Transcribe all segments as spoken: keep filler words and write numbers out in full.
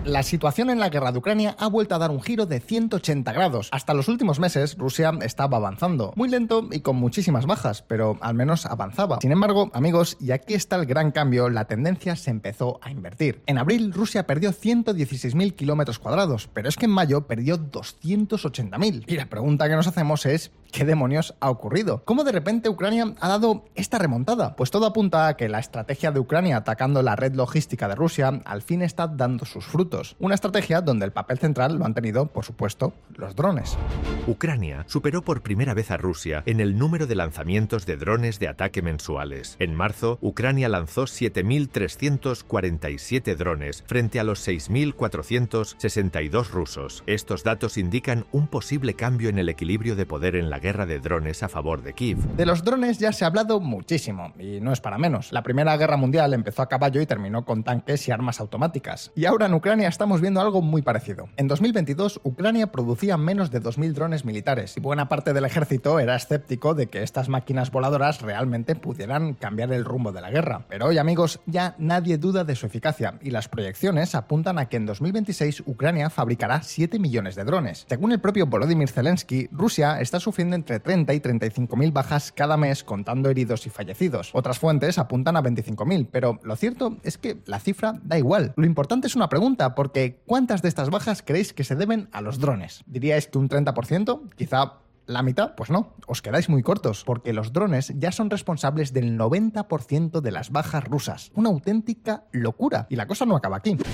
La situación en la guerra de Ucrania ha vuelto a dar un giro de ciento ochenta grados. Hasta los últimos meses, Rusia estaba avanzando. Muy lento y con muchísimas bajas, pero al menos avanzaba. Sin embargo, amigos, y aquí está el gran cambio, la tendencia se empezó a invertir. En abril, Rusia perdió ciento dieciséis mil kilómetros cuadrados, pero es que en mayo perdió doscientos ochenta mil. Y la pregunta que nos hacemos es, ¿qué demonios ha ocurrido? ¿Cómo de repente Ucrania ha dado esta remontada? Pues todo apunta a que la estrategia de Ucrania atacando la red logística de Rusia al fin está dando sus frutos. Una estrategia donde el papel central lo han tenido, por supuesto, los drones. Ucrania superó por primera vez a Rusia en el número de lanzamientos de drones de ataque mensuales. En marzo, Ucrania lanzó siete mil trescientos cuarenta y siete drones frente a los seis mil cuatrocientos sesenta y dos rusos. Estos datos indican un posible cambio en el equilibrio de poder en la guerra de drones a favor de Kiev. De los drones ya se ha hablado muchísimo, y no es para menos. La Primera Guerra Mundial empezó a caballo y terminó con tanques y armas automáticas. Y ahora en Ucrania estamos viendo algo muy parecido. En dos mil veintidós, Ucrania producía menos de dos mil drones militares, y buena parte del ejército era escéptico de que estas máquinas voladoras realmente pudieran cambiar el rumbo de la guerra. Pero hoy, amigos, ya nadie duda de su eficacia, y las proyecciones apuntan a que en dos mil veintiséis Ucrania fabricará siete millones de drones. Según el propio Volodymyr Zelensky, Rusia está sufriendo entre treinta y treinta y cinco mil bajas cada mes, contando heridos y fallecidos. Otras fuentes apuntan a veinticinco mil, pero lo cierto es que la cifra da igual. Lo importante es una pregunta, porque ¿cuántas de estas bajas creéis que se deben a los drones? ¿Diríais que un treinta por ciento? ¿Quizá la mitad? Pues no, os quedáis muy cortos, porque los drones ya son responsables del noventa por ciento de las bajas rusas. Una auténtica locura. Y la cosa no acaba aquí.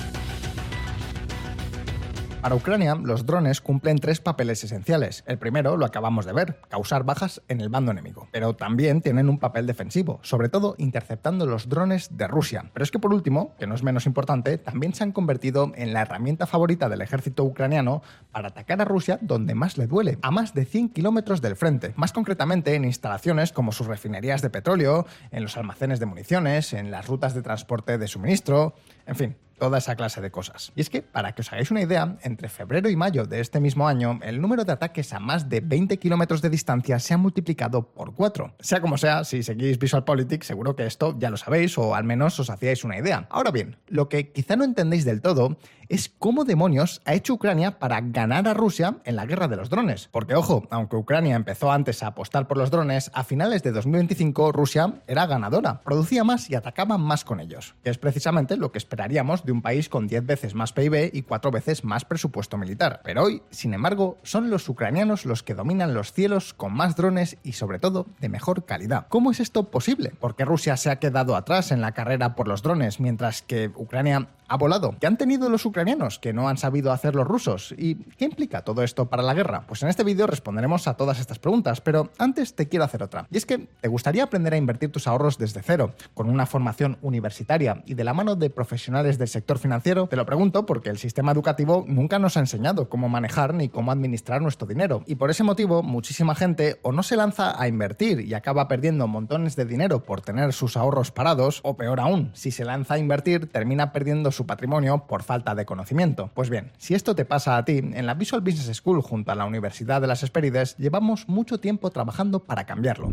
Para Ucrania, los drones cumplen tres papeles esenciales. El primero lo acabamos de ver, causar bajas en el bando enemigo. Pero también tienen un papel defensivo, sobre todo interceptando los drones de Rusia. Pero es que por último, que no es menos importante, también se han convertido en la herramienta favorita del ejército ucraniano para atacar a Rusia donde más le duele, a más de cien kilómetros del frente. Más concretamente en instalaciones como sus refinerías de petróleo, en los almacenes de municiones, en las rutas de transporte de suministro, en fin, toda esa clase de cosas. Y es que, para que os hagáis una idea, entre febrero y mayo de este mismo año, el número de ataques a más de veinte kilómetros de distancia se ha multiplicado por cuatro. Sea como sea, si seguís VisualPolitik, seguro que esto ya lo sabéis, o al menos os hacíais una idea. Ahora bien, lo que quizá no entendéis del todo es cómo demonios ha hecho Ucrania para ganar a Rusia en la guerra de los drones. Porque, ojo, aunque Ucrania empezó antes a apostar por los drones, a finales de dos mil veinticinco Rusia era ganadora, producía más y atacaba más con ellos, que es precisamente lo que esperaríamos de un país con diez veces más P I B y cuatro veces más presupuesto militar. Pero hoy, sin embargo, son los ucranianos los que dominan los cielos con más drones y, sobre todo, de mejor calidad. ¿Cómo es esto posible? ¿Por qué Rusia se ha quedado atrás en la carrera por los drones mientras que Ucrania ha volado? ¿Qué han tenido los ucranianos que no han sabido hacer los rusos? ¿Y qué implica todo esto para la guerra? Pues en este vídeo responderemos a todas estas preguntas, pero antes te quiero hacer otra. Y es que, ¿te gustaría aprender a invertir tus ahorros desde cero, con una formación universitaria y de la mano de profesionales del sector financiero? Te lo pregunto porque el sistema educativo nunca nos ha enseñado cómo manejar ni cómo administrar nuestro dinero. Y por ese motivo, muchísima gente o no se lanza a invertir y acaba perdiendo montones de dinero por tener sus ahorros parados, o peor aún, si se lanza a invertir, termina perdiendo su patrimonio por falta de conocimiento. Pues bien, si esto te pasa a ti, en la Visual Business School junto a la Universidad de las Hespérides llevamos mucho tiempo trabajando para cambiarlo.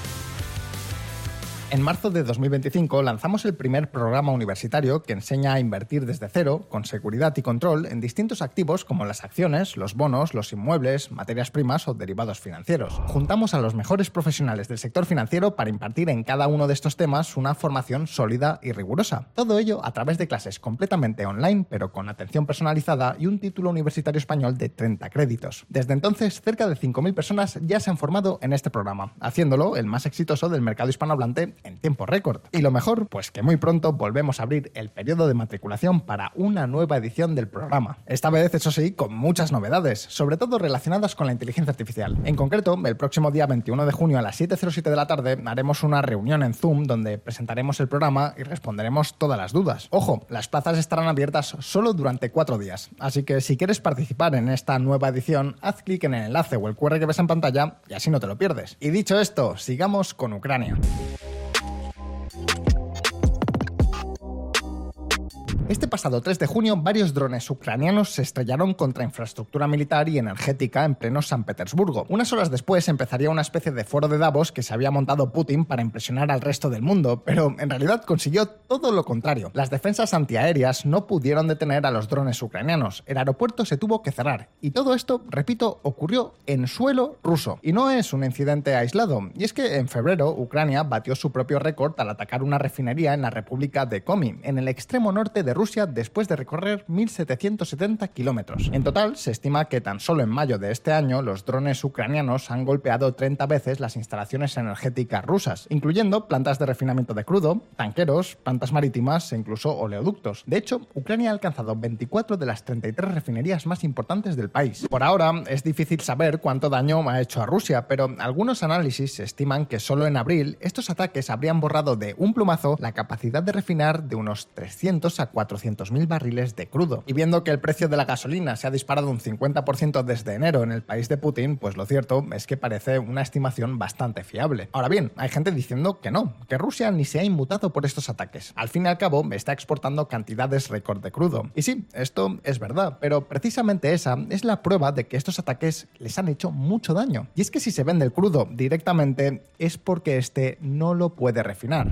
En marzo de dos mil veinticinco lanzamos el primer programa universitario que enseña a invertir desde cero, con seguridad y control, en distintos activos como las acciones, los bonos, los inmuebles, materias primas o derivados financieros. Juntamos a los mejores profesionales del sector financiero para impartir en cada uno de estos temas una formación sólida y rigurosa. Todo ello a través de clases completamente online, pero con atención personalizada y un título universitario español de treinta créditos. Desde entonces, cerca de cinco mil personas ya se han formado en este programa, haciéndolo el más exitoso del mercado hispanohablante en tiempo récord. Y lo mejor, pues que muy pronto volvemos a abrir el periodo de matriculación para una nueva edición del programa. Esta vez, eso sí, con muchas novedades, sobre todo relacionadas con la inteligencia artificial. En concreto, el próximo día veintiuno de junio a las siete cero siete de la tarde haremos una reunión en Zoom donde presentaremos el programa y responderemos todas las dudas. Ojo, las plazas estarán abiertas solo durante cuatro días, así que si quieres participar en esta nueva edición, haz clic en el enlace o el cu erre que ves en pantalla y así no te lo pierdes. Y dicho esto, sigamos con Ucrania. Este pasado tres de junio, varios drones ucranianos se estrellaron contra infraestructura militar y energética en pleno San Petersburgo. Unas horas después empezaría una especie de foro de Davos que se había montado Putin para impresionar al resto del mundo, pero en realidad consiguió todo lo contrario. Las defensas antiaéreas no pudieron detener a los drones ucranianos, el aeropuerto se tuvo que cerrar, y todo esto, repito, ocurrió en suelo ruso. Y no es un incidente aislado, y es que en febrero Ucrania batió su propio récord al atacar una refinería en la República de Komi, en el extremo norte de Rusia, después de recorrer mil setecientos setenta kilómetros. En total, se estima que tan solo en mayo de este año los drones ucranianos han golpeado treinta veces las instalaciones energéticas rusas, incluyendo plantas de refinamiento de crudo, tanqueros, plantas marítimas e incluso oleoductos. De hecho, Ucrania ha alcanzado veinticuatro de las treinta y tres refinerías más importantes del país. Por ahora, es difícil saber cuánto daño ha hecho a Rusia, pero algunos análisis estiman que solo en abril estos ataques habrían borrado de un plumazo la capacidad de refinar de unos trescientos a cuatrocientos mil barriles de crudo. Y viendo que el precio de la gasolina se ha disparado un cincuenta por ciento desde enero en el país de Putin, pues lo cierto es que parece una estimación bastante fiable. Ahora bien, hay gente diciendo que no, que Rusia ni se ha inmutado por estos ataques. Al fin y al cabo, está exportando cantidades récord de crudo. Y sí, esto es verdad, pero precisamente esa es la prueba de que estos ataques les han hecho mucho daño. Y es que si se vende el crudo directamente, es porque este no lo puede refinar.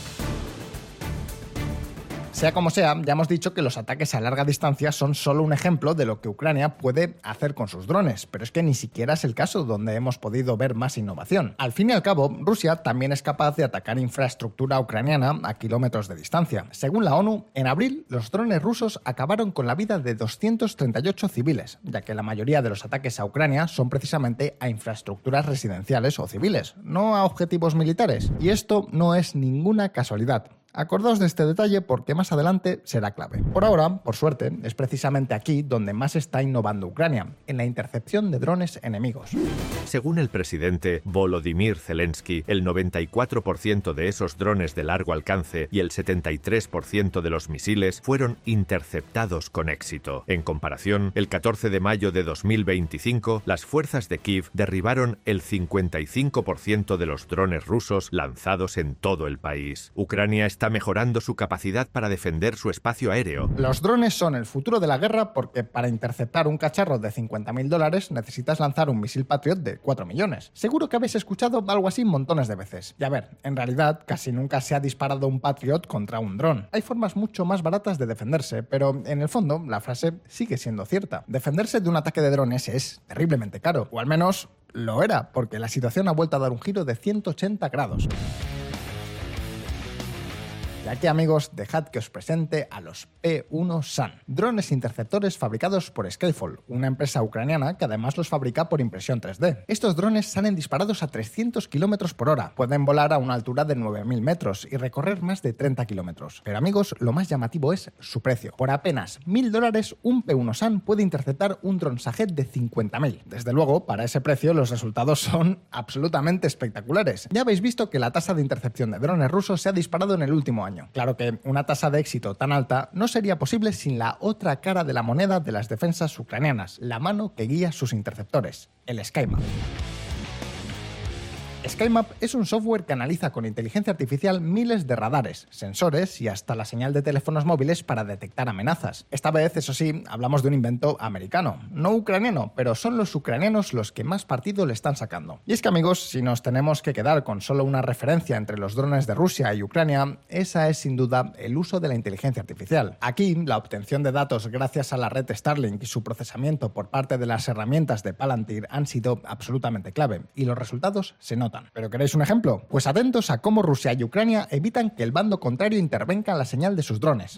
Sea como sea, ya hemos dicho que los ataques a larga distancia son solo un ejemplo de lo que Ucrania puede hacer con sus drones, pero es que ni siquiera es el caso donde hemos podido ver más innovación. Al fin y al cabo, Rusia también es capaz de atacar infraestructura ucraniana a kilómetros de distancia. Según la ONU, en abril los drones rusos acabaron con la vida de doscientos treinta y ocho civiles, ya que la mayoría de los ataques a Ucrania son precisamente a infraestructuras residenciales o civiles, no a objetivos militares. Y esto no es ninguna casualidad. Acordaos de este detalle porque más adelante será clave. Por ahora, por suerte, es precisamente aquí donde más está innovando Ucrania, en la intercepción de drones enemigos. Según el presidente Volodymyr Zelensky, el noventa y cuatro por ciento de esos drones de largo alcance y el setenta y tres por ciento de los misiles fueron interceptados con éxito. En comparación, el catorce de mayo de dos mil veinticinco, las fuerzas de Kiev derribaron el cincuenta y cinco por ciento de los drones rusos lanzados en todo el país. Ucrania está mejorando su capacidad para defender su espacio aéreo. Los drones son el futuro de la guerra porque para interceptar un cacharro de cincuenta mil dólares necesitas lanzar un misil Patriot de cuatro millones. Seguro que habéis escuchado algo así montones de veces. Y a ver, en realidad casi nunca se ha disparado un Patriot contra un dron. Hay formas mucho más baratas de defenderse, pero en el fondo la frase sigue siendo cierta. Defenderse de un ataque de drones es terriblemente caro, o al menos lo era, porque la situación ha vuelto a dar un giro de ciento ochenta grados. Y aquí, amigos, dejad que os presente a los P uno SAN, drones interceptores fabricados por Skyfall, una empresa ucraniana que además los fabrica por impresión tres D. Estos drones salen disparados a trescientos kilómetros por hora, pueden volar a una altura de nueve mil metros y recorrer más de treinta kilómetros. Pero, amigos, lo más llamativo es su precio. Por apenas mil dólares, un P uno SAN puede interceptar un dron Shahed de cincuenta mil. Desde luego, para ese precio, los resultados son absolutamente espectaculares. Ya habéis visto que la tasa de intercepción de drones rusos se ha disparado en el último año. Claro que una tasa de éxito tan alta no sería posible sin la otra cara de la moneda de las defensas ucranianas, la mano que guía sus interceptores, el SkyMap. SkyMap es un software que analiza con inteligencia artificial miles de radares, sensores y hasta la señal de teléfonos móviles para detectar amenazas. Esta vez, eso sí, hablamos de un invento americano, no ucraniano, pero son los ucranianos los que más partido le están sacando. Y es que, amigos, si nos tenemos que quedar con solo una referencia entre los drones de Rusia y Ucrania, esa es sin duda el uso de la inteligencia artificial. Aquí, la obtención de datos gracias a la red Starlink y su procesamiento por parte de las herramientas de Palantir han sido absolutamente clave, y los resultados se notan. ¿Pero queréis un ejemplo? Pues atentos a cómo Rusia y Ucrania evitan que el bando contrario intervenga en la señal de sus drones.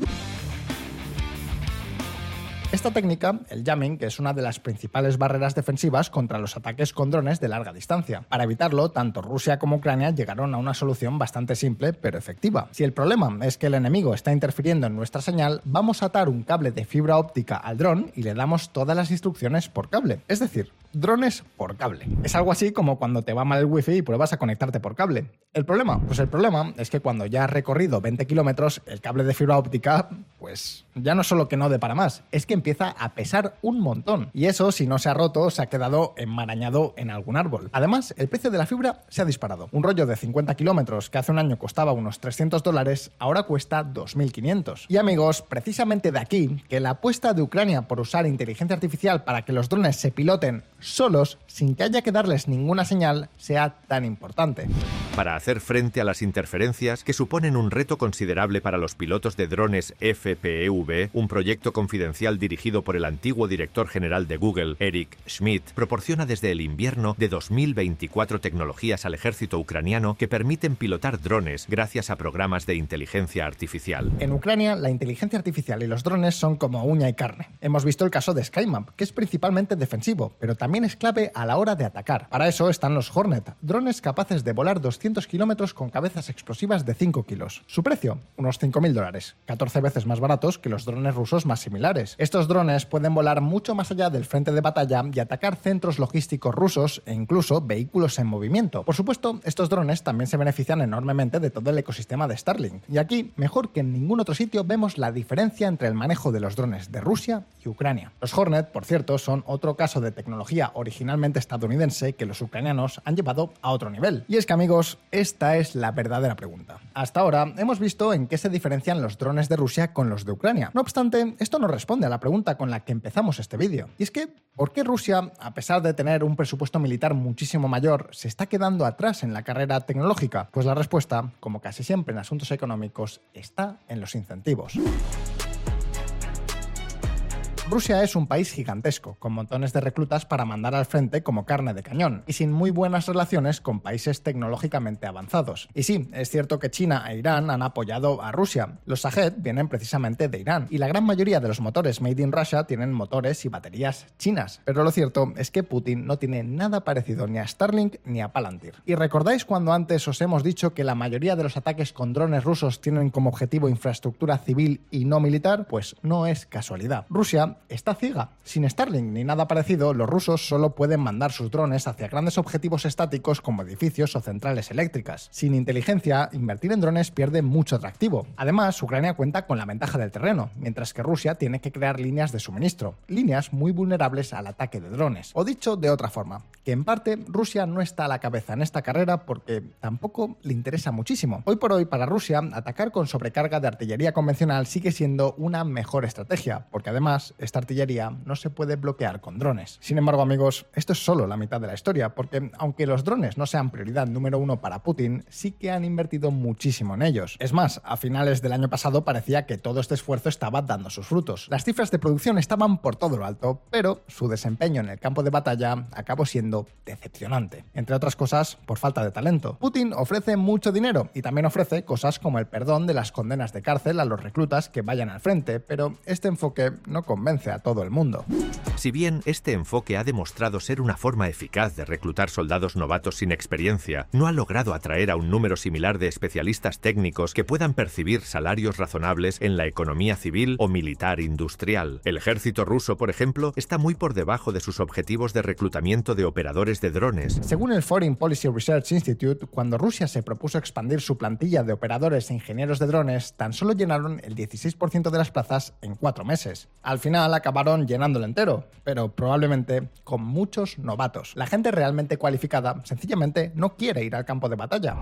Esta técnica, el jamming, es una de las principales barreras defensivas contra los ataques con drones de larga distancia. Para evitarlo, tanto Rusia como Ucrania llegaron a una solución bastante simple pero efectiva. Si el problema es que el enemigo está interfiriendo en nuestra señal, vamos a atar un cable de fibra óptica al dron y le damos todas las instrucciones por cable. Es decir, drones por cable. Es algo así como cuando te va mal el wifi y pruebas a conectarte por cable. ¿El problema? Pues el problema es que cuando ya has recorrido veinte kilómetros, el cable de fibra óptica pues ya no solo que no dé para más, es que empieza a pesar un montón. Y eso, si no se ha roto, se ha quedado enmarañado en algún árbol. Además, el precio de la fibra se ha disparado. Un rollo de cincuenta kilómetros que hace un año costaba unos trescientos dólares, ahora cuesta dos mil quinientos. Y amigos, precisamente de aquí que la apuesta de Ucrania por usar inteligencia artificial para que los drones se piloten solos, sin que haya que darles ninguna señal, sea tan importante. Para hacer frente a las interferencias que suponen un reto considerable para los pilotos de drones F P V, un proyecto confidencial dirigido por el antiguo director general de Google, Eric Schmidt, proporciona desde el invierno de dos mil veinticuatro tecnologías al ejército ucraniano que permiten pilotar drones gracias a programas de inteligencia artificial. En Ucrania, la inteligencia artificial y los drones son como uña y carne. Hemos visto el caso de SkyMap, que es principalmente defensivo, pero también es clave a la hora de atacar. Para eso están los Hornet, drones capaces de volar doscientos kilómetros con cabezas explosivas de cinco kilos. Su precio, unos cinco mil dólares, catorce veces más baratos que los drones rusos más similares. Estos drones pueden volar mucho más allá del frente de batalla y atacar centros logísticos rusos e incluso vehículos en movimiento. Por supuesto, estos drones también se benefician enormemente de todo el ecosistema de Starlink. Y aquí, mejor que en ningún otro sitio, vemos la diferencia entre el manejo de los drones de Rusia y Ucrania. Los Hornet, por cierto, son otro caso de tecnología originalmente estadounidense que los ucranianos han llevado a otro nivel. Y es que, amigos, esta es la verdadera pregunta. Hasta ahora hemos visto en qué se diferencian los drones de Rusia con los de Ucrania. No obstante, esto no responde a la pregunta con la que empezamos este vídeo. Y es que, ¿por qué Rusia, a pesar de tener un presupuesto militar muchísimo mayor, se está quedando atrás en la carrera tecnológica? Pues la respuesta, como casi siempre en asuntos económicos, está en los incentivos. Rusia es un país gigantesco, con montones de reclutas para mandar al frente como carne de cañón, y sin muy buenas relaciones con países tecnológicamente avanzados. Y sí, es cierto que China e Irán han apoyado a Rusia. Los Shahed vienen precisamente de Irán, y la gran mayoría de los motores Made in Russia tienen motores y baterías chinas. Pero lo cierto es que Putin no tiene nada parecido ni a Starlink ni a Palantir. ¿Y recordáis cuando antes os hemos dicho que la mayoría de los ataques con drones rusos tienen como objetivo infraestructura civil y no militar? Pues no es casualidad. Rusia está ciega. Sin Starlink ni nada parecido, los rusos solo pueden mandar sus drones hacia grandes objetivos estáticos como edificios o centrales eléctricas. Sin inteligencia, invertir en drones pierde mucho atractivo. Además, Ucrania cuenta con la ventaja del terreno, mientras que Rusia tiene que crear líneas de suministro, líneas muy vulnerables al ataque de drones. O dicho de otra forma, que en parte Rusia no está a la cabeza en esta carrera porque tampoco le interesa muchísimo. Hoy por hoy, para Rusia, atacar con sobrecarga de artillería convencional sigue siendo una mejor estrategia, porque además esta artillería no se puede bloquear con drones. Sin embargo, amigos, esto es solo la mitad de la historia, porque aunque los drones no sean prioridad número uno para Putin, sí que han invertido muchísimo en ellos. Es más, a finales del año pasado parecía que todo este esfuerzo estaba dando sus frutos. Las cifras de producción estaban por todo lo alto, pero su desempeño en el campo de batalla acabó siendo decepcionante. Entre otras cosas, por falta de talento. Putin ofrece mucho dinero y también ofrece cosas como el perdón de las condenas de cárcel a los reclutas que vayan al frente, pero este enfoque no convence a todo el mundo. Si bien este enfoque ha demostrado ser una forma eficaz de reclutar soldados novatos sin experiencia, no ha logrado atraer a un número similar de especialistas técnicos que puedan percibir salarios razonables en la economía civil o militar industrial. El ejército ruso, por ejemplo, está muy por debajo de sus objetivos de reclutamiento de operadores de drones. Según el Foreign Policy Research Institute, cuando Rusia se propuso expandir su plantilla de operadores e ingenieros de drones, tan solo llenaron el dieciséis por ciento de las plazas en cuatro meses. Al final acabaron llenándolo entero, pero probablemente con muchos novatos. La gente realmente cualificada sencillamente no quiere ir al campo de batalla.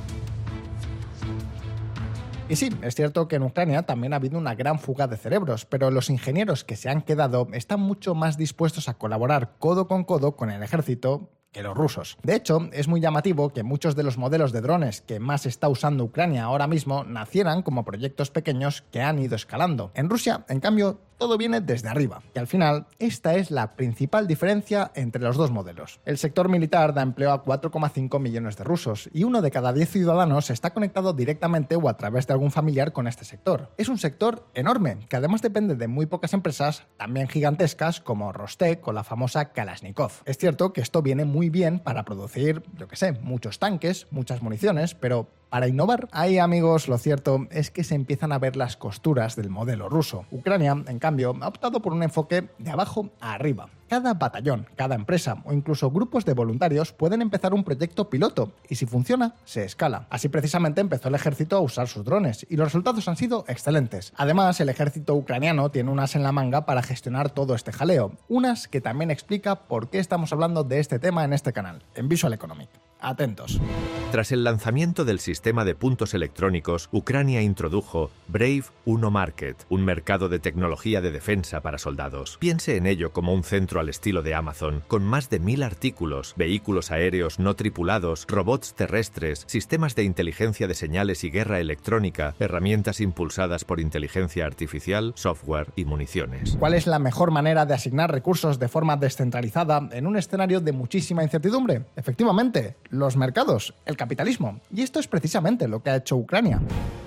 Y sí, es cierto que en Ucrania también ha habido una gran fuga de cerebros, pero los ingenieros que se han quedado están mucho más dispuestos a colaborar codo con codo con el ejército que los rusos. De hecho, es muy llamativo que muchos de los modelos de drones que más está usando Ucrania ahora mismo nacieran como proyectos pequeños que han ido escalando. En Rusia, en cambio, todo viene desde arriba. Y al final, esta es la principal diferencia entre los dos modelos. El sector militar da empleo a cuatro coma cinco millones de rusos y uno de cada diez ciudadanos está conectado directamente o a través de algún familiar con este sector. Es un sector enorme, que además depende de muy pocas empresas, también gigantescas, como Rostec o la famosa Kalashnikov. Es cierto que esto viene muy bien para producir, yo que sé, muchos tanques, muchas municiones, pero para innovar, ahí, amigos, lo cierto es que se empiezan a ver las costuras del modelo ruso. Ucrania, en cambio, ha optado por un enfoque de abajo a arriba. cada batallón, cada empresa o incluso grupos de voluntarios pueden empezar un proyecto piloto y si funciona, se escala. Así precisamente empezó el ejército a usar sus drones y los resultados han sido excelentes. Además, el ejército ucraniano tiene unas en la manga para gestionar todo este jaleo, unas que también explica por qué estamos hablando de este tema en este canal, en Visual Economic. Atentos. Tras el lanzamiento del sistema de puntos electrónicos, Ucrania introdujo Brave uno Market, un mercado de tecnología de defensa para soldados. Piense en ello como un centro al estilo de Amazon, con más de mil artículos, vehículos aéreos no tripulados, robots terrestres, sistemas de inteligencia de señales y guerra electrónica, herramientas impulsadas por inteligencia artificial, software y municiones. ¿Cuál es la mejor manera de asignar recursos de forma descentralizada en un escenario de muchísima incertidumbre? Efectivamente, los mercados, el capitalismo. Y esto es precisamente lo que ha hecho Ucrania.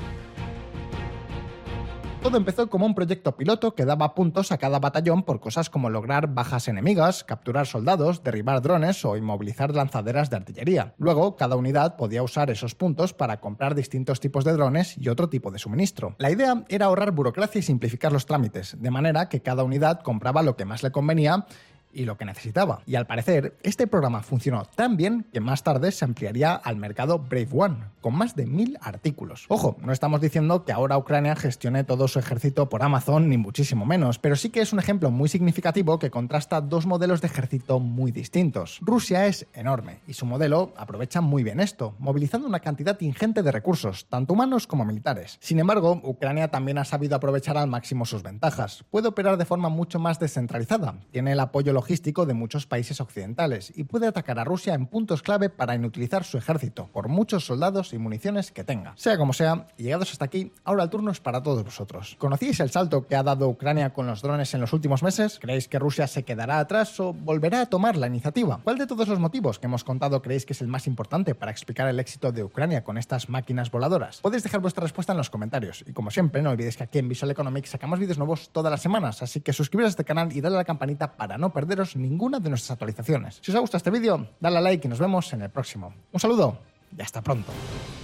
Todo empezó como un proyecto piloto que daba puntos a cada batallón por cosas como lograr bajas enemigas, capturar soldados, derribar drones o inmovilizar lanzaderas de artillería. Luego, cada unidad podía usar esos puntos para comprar distintos tipos de drones y otro tipo de suministro. La idea era ahorrar burocracia y simplificar los trámites, de manera que cada unidad compraba lo que más le convenía y lo que necesitaba. Y al parecer, este programa funcionó tan bien que más tarde se ampliaría al mercado Brave One, con más de mil artículos. Ojo, no estamos diciendo que ahora Ucrania gestione todo su ejército por Amazon, ni muchísimo menos, pero sí que es un ejemplo muy significativo que contrasta dos modelos de ejército muy distintos. Rusia es enorme, y su modelo aprovecha muy bien esto, movilizando una cantidad ingente de recursos, tanto humanos como militares. Sin embargo, Ucrania también ha sabido aprovechar al máximo sus ventajas. Puede operar de forma mucho más descentralizada, tiene el apoyo logístico logístico de muchos países occidentales y puede atacar a Rusia en puntos clave para inutilizar su ejército, por muchos soldados y municiones que tenga. Sea como sea, y llegados hasta aquí, ahora el turno es para todos vosotros. ¿Conocíais el salto que ha dado Ucrania con los drones en los últimos meses? ¿Creéis que Rusia se quedará atrás o volverá a tomar la iniciativa? ¿Cuál de todos los motivos que hemos contado creéis que es el más importante para explicar el éxito de Ucrania con estas máquinas voladoras? Podéis dejar vuestra respuesta en los comentarios y como siempre no olvidéis que aquí en Visual Economic sacamos vídeos nuevos todas las semanas, así que suscribiros a este canal y dadle a la campanita para no perderos ninguna de nuestras actualizaciones. Si os ha gustado este vídeo, dale a like y nos vemos en el próximo. Un saludo y hasta pronto.